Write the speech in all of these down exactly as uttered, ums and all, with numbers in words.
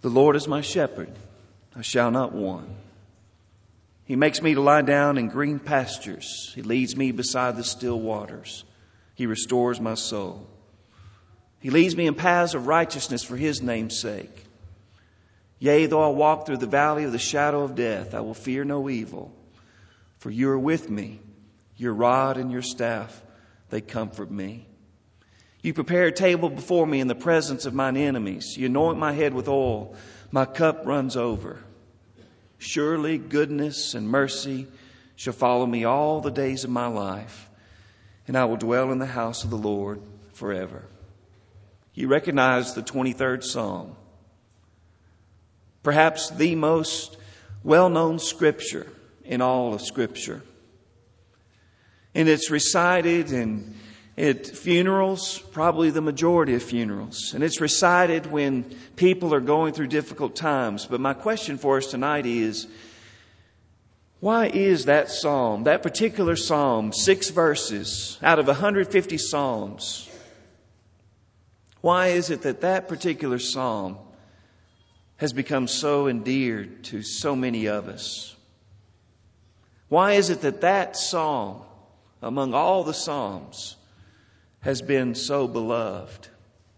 The Lord is my shepherd, I shall not want. He makes me to lie down in green pastures. He leads me beside the still waters. He restores my soul. He leads me in paths of righteousness for His name's sake. Yea, though I walk through the valley of the shadow of death, I will fear no evil. For you are with me. Your rod and your staff, they comfort me. You prepare a table before me in the presence of mine enemies. You anoint my head with oil. My cup runs over. Surely goodness and mercy shall follow me all the days of my life, and I will dwell in the house of the Lord forever. You recognize the twenty-third Psalm, perhaps the most well-known scripture in all of Scripture. And it's recited in at funerals, probably the majority of funerals. And it's recited when people are going through difficult times. But my question for us tonight is, why is that psalm, that particular psalm, six verses out of one hundred fifty psalms, why is it that that particular psalm has become so endeared to so many of us? Why is it that that psalm, among all the psalms, has been so beloved?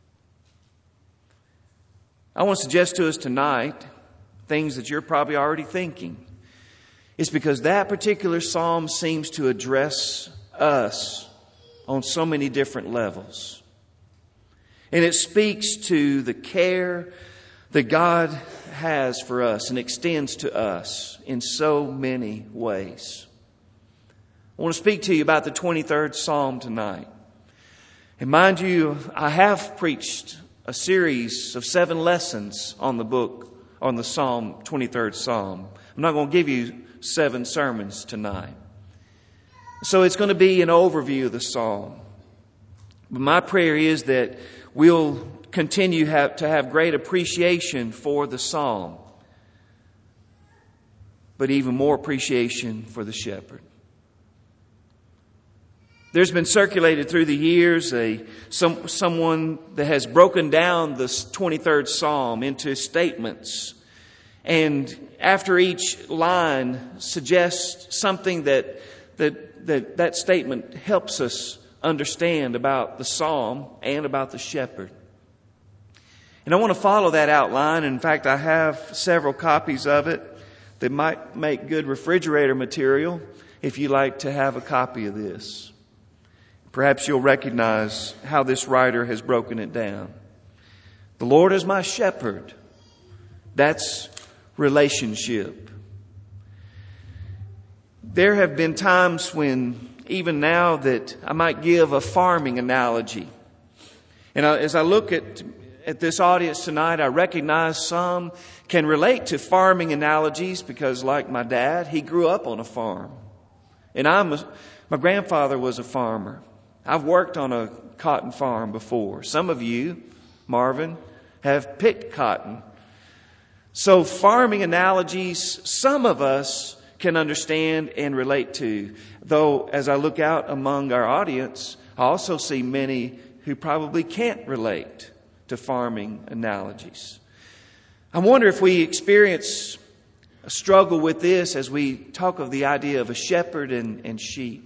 I want to suggest to us tonight things that you're probably already thinking. It's because that particular psalm seems to address us on so many different levels. And it speaks to the care that God has for us and extends to us in so many ways. I want to speak to you about the twenty-third Psalm tonight. And mind you, I have preached a series of seven lessons on the book, on the Psalm, twenty-third Psalm. I'm not going to give you seven sermons tonight. So it's going to be an overview of the Psalm. But my prayer is that we'll continue have, to have great appreciation for the Psalm, but even more appreciation for the shepherd. There's been circulated through the years a some someone that has broken down this twenty-third Psalm into statements, and after each line suggests something that that that, that statement helps us understand about the Psalm and about the shepherd. And I want to follow that outline. In fact, I have several copies of it that might make good refrigerator material if you like to have a copy of this. Perhaps you'll recognize how this writer has broken it down. The Lord is my shepherd. That's relationship. There have been times when, even now, that I might give a farming analogy. And as I look at, at this audience tonight, I recognize some can relate to farming analogies because, like my dad, he grew up on a farm. And I'm a, my grandfather was a farmer. I've worked on a cotton farm before. Some of you, Marvin, have picked cotton. So farming analogies, some of us can understand and relate to. Though, as I look out among our audience, I also see many who probably can't relate to farming analogies. I wonder if we experience a struggle with this as we talk of the idea of a shepherd and, and sheep.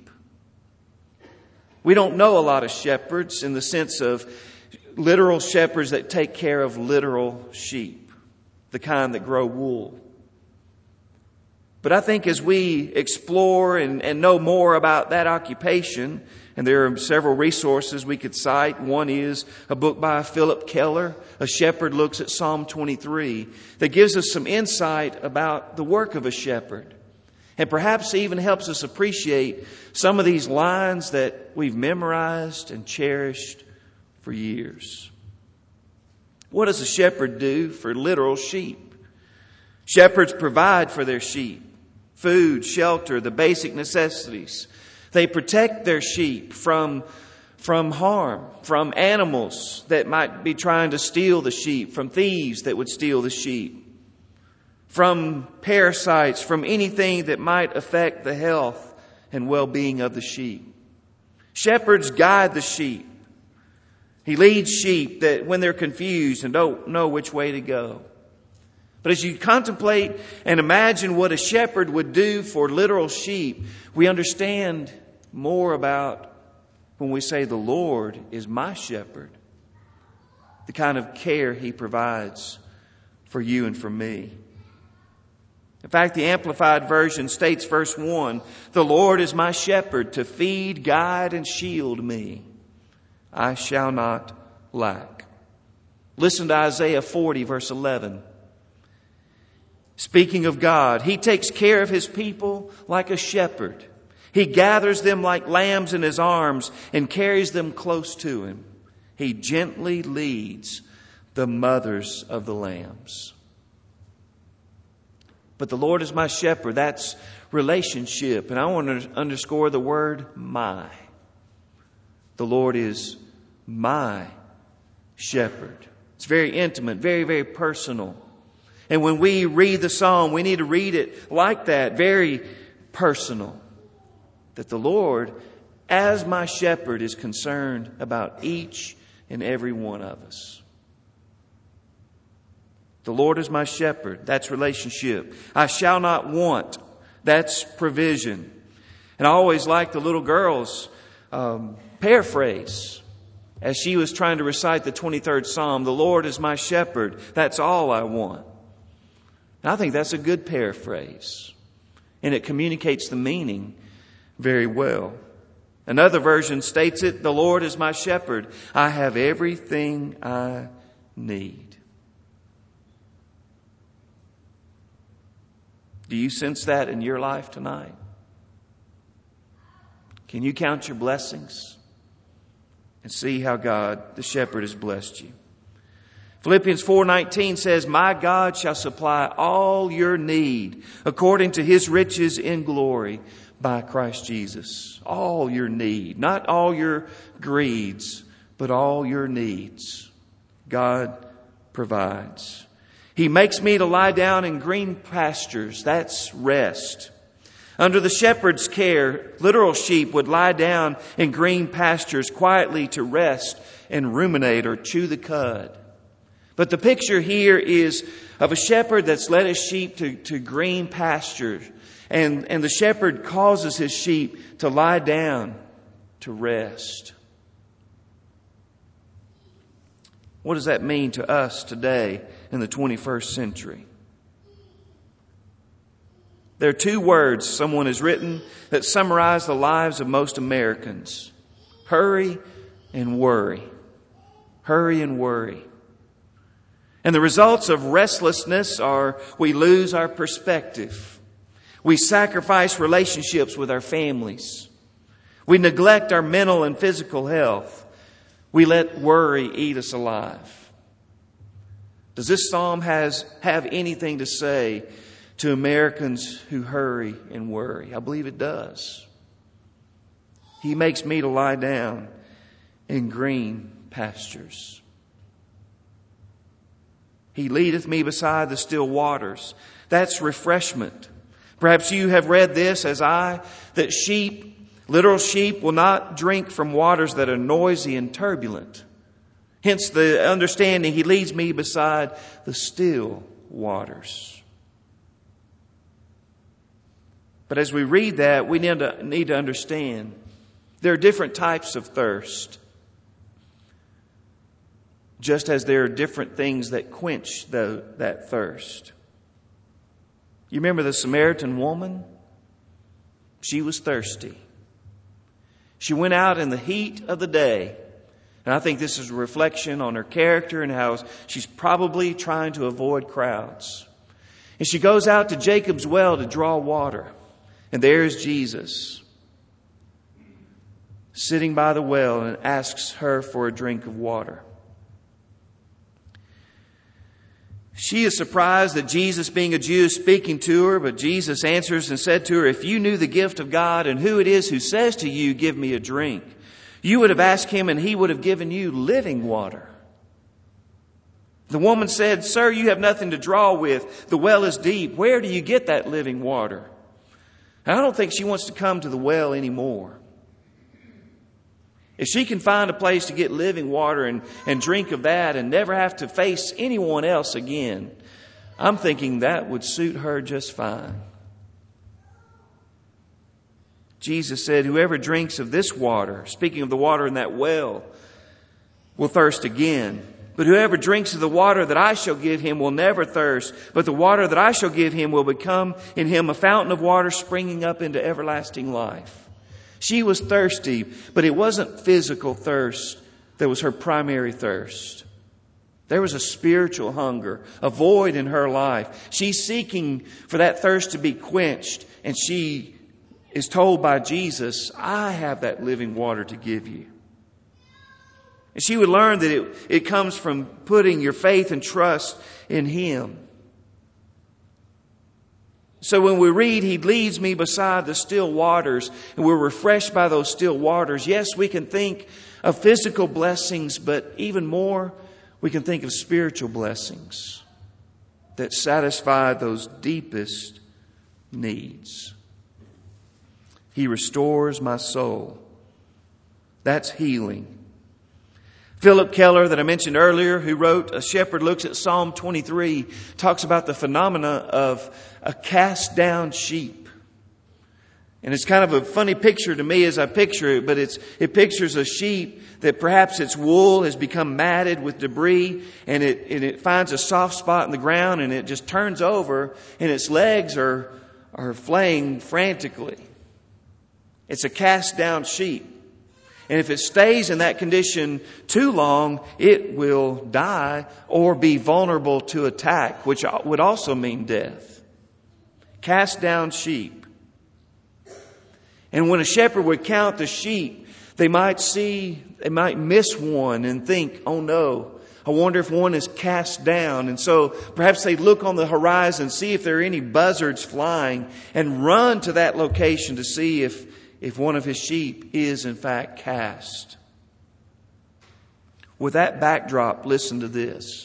We don't know a lot of shepherds in the sense of literal shepherds that take care of literal sheep, the kind that grow wool. But I think as we explore and, and know more about that occupation, and there are several resources we could cite. One is a book by Philip Keller, A Shepherd Looks at Psalm twenty-three, that gives us some insight about the work of a shepherd. And perhaps even helps us appreciate some of these lines that we've memorized and cherished for years. What does a shepherd do for literal sheep? Shepherds provide for their sheep food, shelter, the basic necessities. They protect their sheep from, from harm, from animals that might be trying to steal the sheep, from thieves that would steal the sheep, from parasites, from anything that might affect the health and well-being of the sheep. Shepherds guide the sheep. He leads sheep that when they're confused and don't know which way to go. But as you contemplate and imagine what a shepherd would do for literal sheep, we understand more about when we say the Lord is my shepherd, the kind of care He provides for you and for me. In fact, the Amplified Version states verse one, "The Lord is my shepherd to feed, guide, and shield me. I shall not lack." Listen to Isaiah forty verse eleven. Speaking of God, He takes care of His people like a shepherd. He gathers them like lambs in His arms and carries them close to Him. He gently leads the mothers of the lambs. But the Lord is my shepherd. That's relationship. And I want to underscore the word my. The Lord is my shepherd. It's very intimate, very, very personal. And when we read the psalm, we need to read it like that, very personal. That the Lord, as my shepherd, is concerned about each and every one of us. The Lord is my shepherd. That's relationship. I shall not want. That's provision. And I always like the little girl's um, paraphrase as she was trying to recite the twenty-third Psalm. The Lord is my shepherd. That's all I want. And I think that's a good paraphrase. And it communicates the meaning very well. Another version states it, "The Lord is my shepherd. I have everything I need." Do you sense that in your life tonight? Can you count your blessings and see how God, the shepherd, has blessed you? Philippians four nineteen says, "My God shall supply all your need according to His riches in glory by Christ Jesus." All your need, not all your greeds, but all your needs. God provides. He makes me to lie down in green pastures. That's rest. Under the shepherd's care, literal sheep would lie down in green pastures quietly to rest and ruminate or chew the cud. But the picture here is of a shepherd that's led his sheep to, to green pastures. And, and the shepherd causes his sheep to lie down to rest. What does that mean to us today in the twenty-first century? There are two words someone has written that summarize the lives of most Americans. Hurry and worry. Hurry and worry. And the results of restlessness are we lose our perspective. We sacrifice relationships with our families. We neglect our mental and physical health. We let worry eat us alive. Does this psalm has, have anything to say to Americans who hurry and worry? I believe it does. He makes me to lie down in green pastures. He leadeth me beside the still waters. That's refreshment. Perhaps you have read this as I, that sheep, literal sheep, will not drink from waters that are noisy and turbulent. Hence the understanding, He leads me beside the still waters. But as we read that, we need to, need to understand there are different types of thirst. Just as there are different things that quench the, that thirst. You remember the Samaritan woman? She was thirsty. She went out in the heat of the day. And I think this is a reflection on her character and how she's probably trying to avoid crowds. And she goes out to Jacob's well to draw water. And there's Jesus sitting by the well and asks her for a drink of water. She is surprised that Jesus, being a Jew, is speaking to her, but Jesus answers and said to her, "If you knew the gift of God and who it is who says to you, 'Give me a drink,' you would have asked Him and He would have given you living water." The woman said, "Sir, you have nothing to draw with. The well is deep. Where do you get that living water?" And I don't think she wants to come to the well anymore. If she can find a place to get living water and, and drink of that and never have to face anyone else again, I'm thinking that would suit her just fine. Jesus said, whoever drinks of this water, speaking of the water in that well, will thirst again. But whoever drinks of the water that I shall give him will never thirst. But the water that I shall give him will become in him a fountain of water springing up into everlasting life. She was thirsty, but it wasn't physical thirst that was her primary thirst. There was a spiritual hunger, a void in her life. She's seeking for that thirst to be quenched. And she is told by Jesus, I have that living water to give you. And she would learn that it, it comes from putting your faith and trust in Him. So when we read, He leads me beside the still waters, and we're refreshed by those still waters. Yes, we can think of physical blessings, but even more, we can think of spiritual blessings that satisfy those deepest needs. He restores my soul. That's healing. Philip Keller, that I mentioned earlier, who wrote A Shepherd Looks at Psalm twenty-three, talks about the phenomena of a cast down sheep. And it's kind of a funny picture to me as I picture it, but it's, it pictures a sheep that perhaps its wool has become matted with debris, and it, and it finds a soft spot in the ground, and it just turns over, and its legs are, are flaying frantically. It's a cast down sheep. And if it stays in that condition too long, it will die or be vulnerable to attack, which would also mean death. Cast down sheep. And when a shepherd would count the sheep, they might see, they might miss one and think, oh no, I wonder if one is cast down. And so perhaps they look on the horizon, see if there are any buzzards flying, and run to that location to see if If one of his sheep is in fact cast. With that backdrop, listen to this.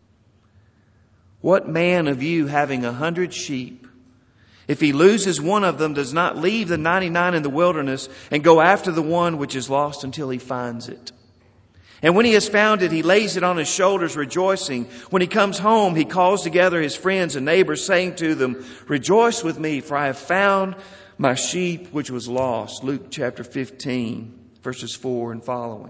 What man of you having a hundred sheep, if he loses one of them, does not leave the ninety-nine in the wilderness and go after the one which is lost until he finds it? And when he has found it, he lays it on his shoulders, rejoicing. When he comes home, he calls together his friends and neighbors, saying to them, rejoice with me, for I have found my sheep which was lost. Luke chapter fifteen, verses four and following.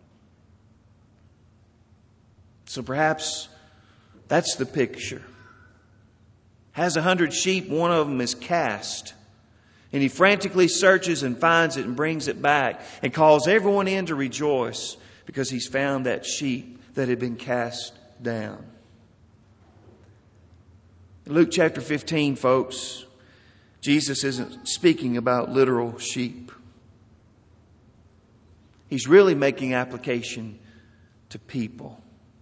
So perhaps that's the picture. Has a hundred sheep, one of them is cast. And he frantically searches and finds it and brings it back and calls everyone in to rejoice because he's found that sheep that had been cast down. In Luke chapter fifteen, folks, Jesus isn't speaking about literal sheep. He's really making application to people.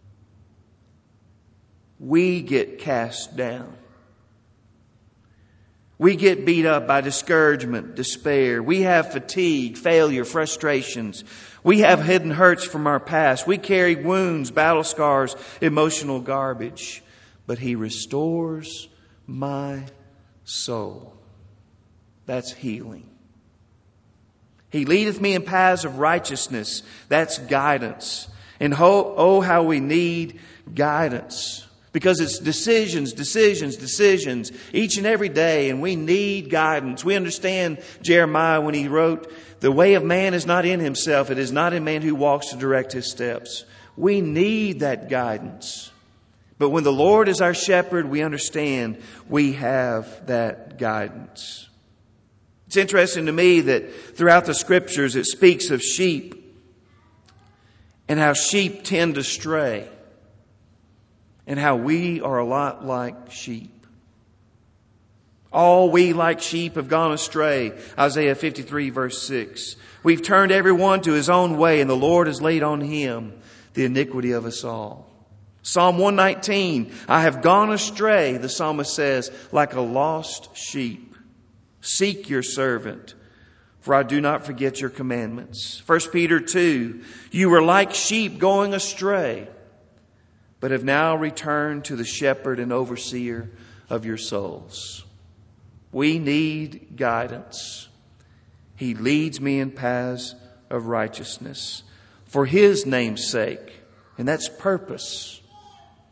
We get cast down. We get beat up by discouragement, despair. We have fatigue, failure, frustrations. We have hidden hurts from our past. We carry wounds, battle scars, emotional garbage. But He restores my soul. That's healing. He leadeth me in paths of righteousness. That's guidance. And oh, oh, how we need guidance. Because it's decisions, decisions, decisions each and every day. And we need guidance. We understand Jeremiah when he wrote, the way of man is not in himself. It is not in man who walks to direct his steps. We need that guidance. But when the Lord is our shepherd, we understand we have that guidance. It's interesting to me that throughout the Scriptures it speaks of sheep and how sheep tend to stray and how we are a lot like sheep. All we like sheep have gone astray. Isaiah fifty-three verse six. We've turned everyone to his own way, and the Lord has laid on him the iniquity of us all. Psalm one nineteen, I have gone astray, the psalmist says, like a lost sheep. Seek your servant, for I do not forget your commandments. First Peter two, you were like sheep going astray, but have now returned to the shepherd and overseer of your souls. We need guidance. He leads me in paths of righteousness for His name's sake. And that's purpose.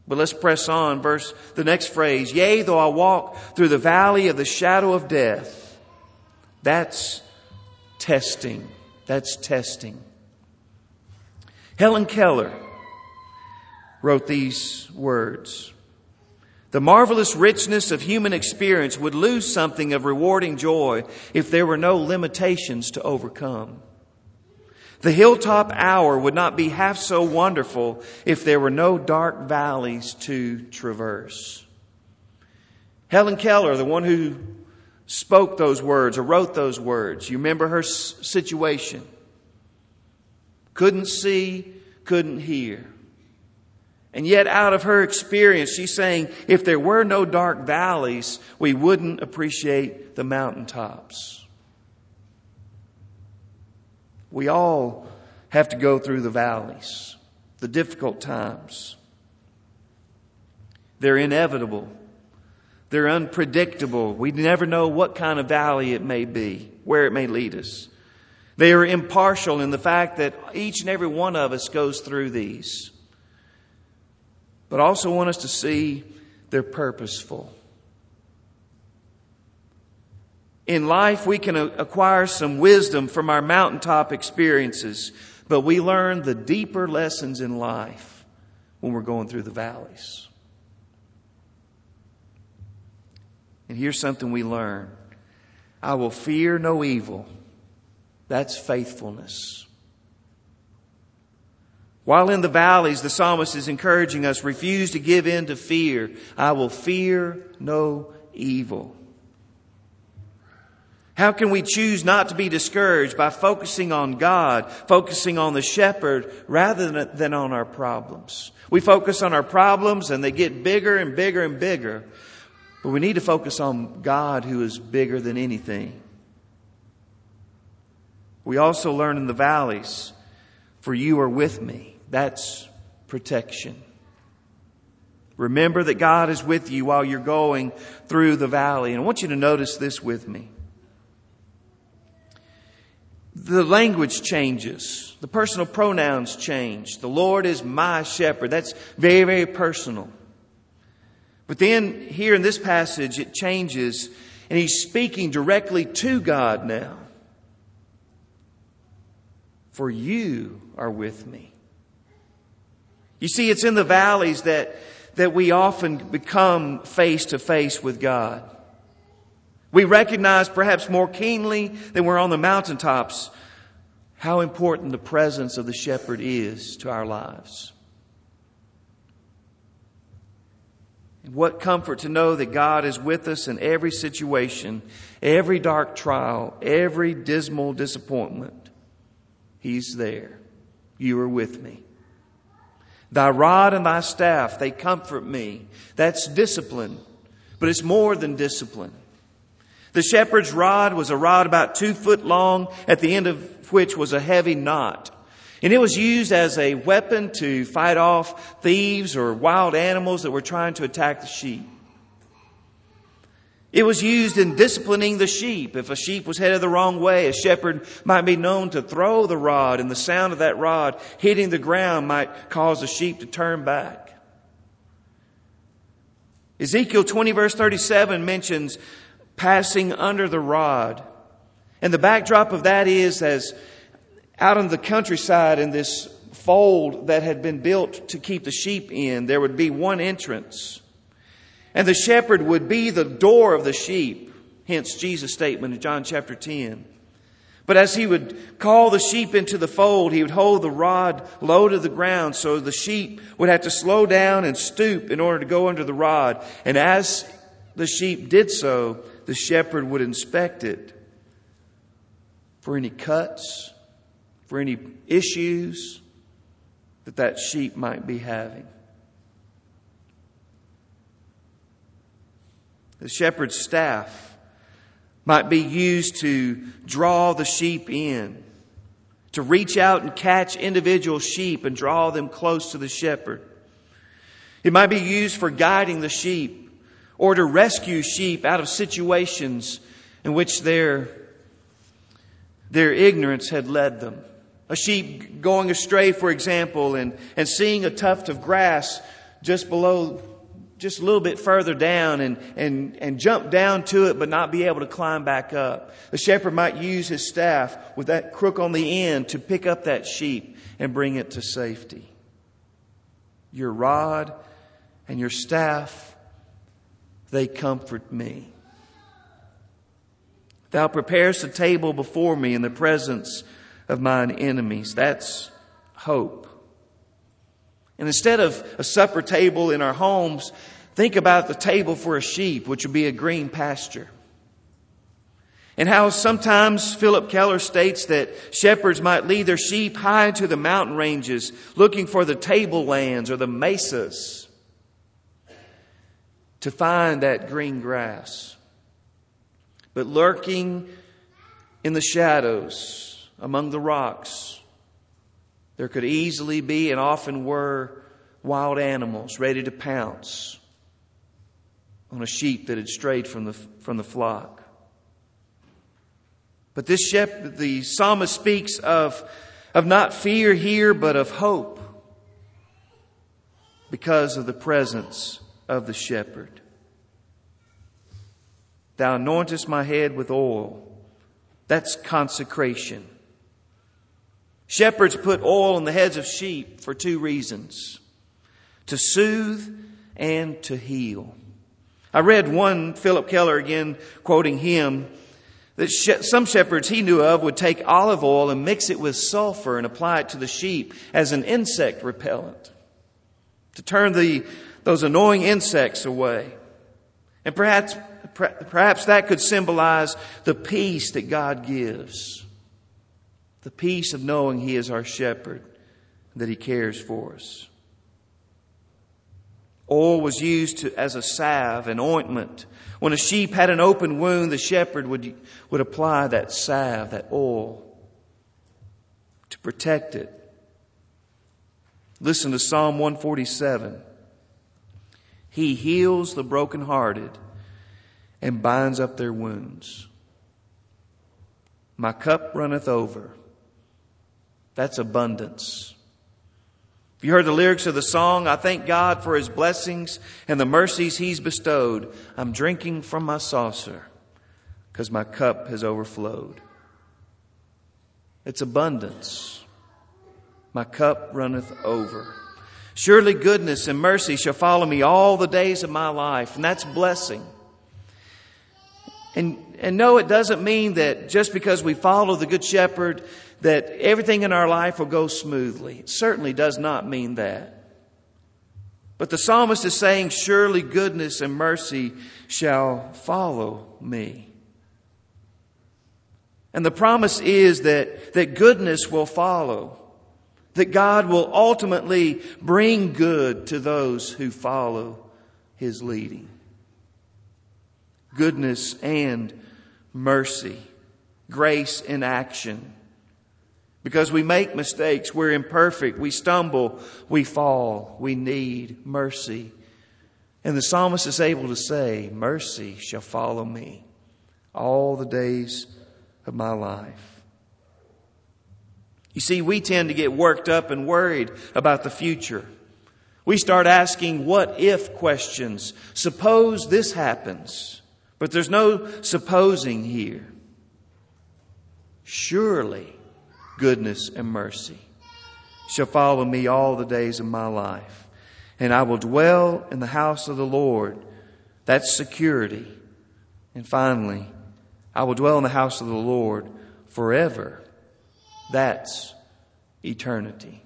But let's press on. Verse, the next phrase, yea, though I walk through the valley of the shadow of death. That's testing. That's testing. Helen Keller wrote these words. The marvelous richness of human experience would lose something of rewarding joy if there were no limitations to overcome. The hilltop hour would not be half so wonderful if there were no dark valleys to traverse. Helen Keller, the one who spoke those words or wrote those words, you remember her situation. Couldn't see, couldn't hear. And yet out of her experience, she's saying, if there were no dark valleys, we wouldn't appreciate the mountaintops. We all have to go through the valleys, the difficult times. They're inevitable. They're unpredictable. We never know what kind of valley it may be, where it may lead us. They are impartial in the fact that each and every one of us goes through these. But I also want us to see they're purposeful. In life, we can acquire some wisdom from our mountaintop experiences, but we learn the deeper lessons in life when we're going through the valleys. And here's something we learn. I will fear no evil. That's faithfulness. While in the valleys, the psalmist is encouraging us, refuse to give in to fear. I will fear no evil. How can we choose not to be discouraged? By focusing on God, focusing on the shepherd rather than on our problems. We focus on our problems and they get bigger and bigger and bigger. But we need to focus on God who is bigger than anything. We also learn in the valleys, for you are with me. That's protection. Remember that God is with you while you're going through the valley. And I want you to notice this with me. The language changes. The personal pronouns change. The Lord is my shepherd. That's very, very personal. But then here in this passage, it changes and he's speaking directly to God now. For you are with me. You see, it's in the valleys that, that we often become face to face with God. We recognize perhaps more keenly than we're on the mountaintops how important the presence of the shepherd is to our lives. And what comfort to know that God is with us in every situation, every dark trial, every dismal disappointment. He's there. You are with me. Thy rod and thy staff, they comfort me. That's discipline. But it's more than discipline. The shepherd's rod was a rod about two foot long, at the end of which was a heavy knot. And it was used as a weapon to fight off thieves or wild animals that were trying to attack the sheep. It was used in disciplining the sheep. If a sheep was headed the wrong way, a shepherd might be known to throw the rod, and the sound of that rod hitting the ground might cause the sheep to turn back. Ezekiel twenty verse thirty-seven mentions passing under the rod. And the backdrop of that is as out on the countryside in this fold that had been built to keep the sheep in, there would be one entrance. And the shepherd would be the door of the sheep. Hence Jesus' statement in John chapter ten. But as he would call the sheep into the fold, he would hold the rod low to the ground so the sheep would have to slow down and stoop in order to go under the rod. And as the sheep did so, the shepherd would inspect it for any cuts, for any issues that that sheep might be having. The shepherd's staff might be used to draw the sheep in, to reach out and catch individual sheep and draw them close to the shepherd. It might be used for guiding the sheep or to rescue sheep out of situations in which their, their ignorance had led them. A sheep going astray, for example, and, and seeing a tuft of grass just below, just a little bit further down and, and, and jump down to it but not be able to climb back up. The shepherd might use his staff with that crook on the end to pick up that sheep and bring it to safety. Your rod and your staff, they comfort me. Thou preparest a table before me in the presence of mine enemies. That's hope. And instead of a supper table in our homes, think about the table for a sheep, which would be a green pasture. And how sometimes Philip Keller states that shepherds might lead their sheep high into the mountain ranges, looking for the tablelands or the mesas to find that green grass. But lurking in the shadows among the rocks, there could easily be and often were wild animals ready to pounce on a sheep that had strayed from the, from the flock. But this shepherd, the psalmist speaks of, of not fear here, but of hope because of the presence of the shepherd. Thou anointest my head with oil. That's consecration. Shepherds put oil on the heads of sheep for two reasons: to soothe and to heal. I read one, Philip Keller again, quoting him, that some shepherds he knew of would take olive oil and mix it with sulfur and apply it to the sheep as an insect repellent to turn the those annoying insects away. And perhaps perhaps that could symbolize the peace that God gives. The peace of knowing He is our shepherd, that He cares for us. Oil was used to, as a salve, an ointment. When a sheep had an open wound, the shepherd would, would apply that salve, that oil, to protect it. Listen to Psalm one forty-seven. He heals the brokenhearted and binds up their wounds. My cup runneth over. That's abundance. If you heard the lyrics of the song, I thank God for His blessings and the mercies He's bestowed. I'm drinking from my saucer because my cup has overflowed. It's abundance. My cup runneth over. Surely goodness and mercy shall follow me all the days of my life. And that's blessing. And, and no, it doesn't mean that just because we follow the Good Shepherd that everything in our life will go smoothly. It certainly does not mean that. But the psalmist is saying, surely goodness and mercy shall follow me. And the promise is that, that goodness will follow. That God will ultimately bring good to those who follow His leading. Goodness and mercy. Grace in action. Because we make mistakes, we're imperfect, we stumble, we fall, we need mercy. And the psalmist is able to say, mercy shall follow me all the days of my life. You see, we tend to get worked up and worried about the future. We start asking what if questions. Suppose this happens. But there's no supposing here. Surely goodness and mercy shall follow me all the days of my life. And I will dwell in the house of the Lord. That's security. And finally, I will dwell in the house of the Lord forever. That's eternity.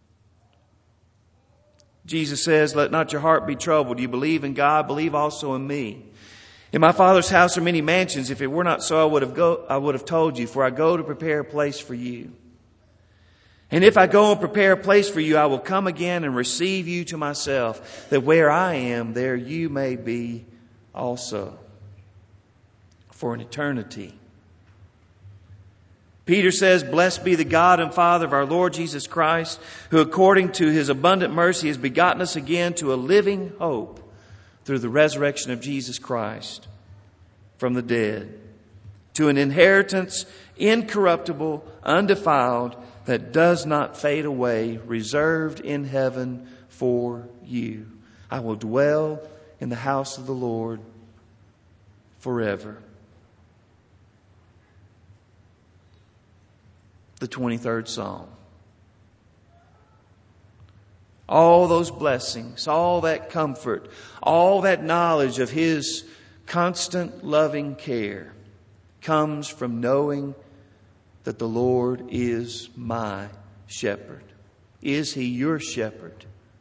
Jesus says, let not your heart be troubled. You believe in God, believe also in me. In my Father's house are many mansions. If it were not so, I would have go, I would have told you, for I go to prepare a place for you. And if I go and prepare a place for you, I will come again and receive you to myself, that where I am, there you may be also. For an eternity. Peter says, blessed be the God and Father of our Lord Jesus Christ, who according to His abundant mercy has begotten us again to a living hope through the resurrection of Jesus Christ from the dead, to an inheritance incorruptible, undefiled, that does not fade away, reserved in heaven for you. I will dwell in the house of the Lord forever. The twenty-third Psalm. All those blessings, all that comfort, all that knowledge of His constant loving care comes from knowing that the Lord is my shepherd. Is He your shepherd?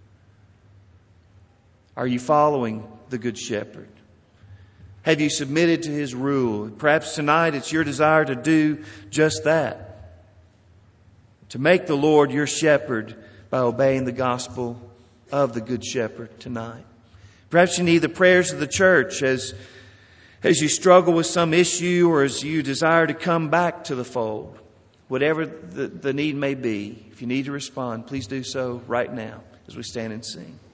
Are you following the Good Shepherd? Have you submitted to His rule? Perhaps tonight it's your desire to do just that. To make the Lord your shepherd by obeying the gospel of the Good Shepherd tonight. Perhaps you need the prayers of the church as, as you struggle with some issue or as you desire to come back to the fold. Whatever the, the need may be, if you need to respond, please do so right now as we stand and sing.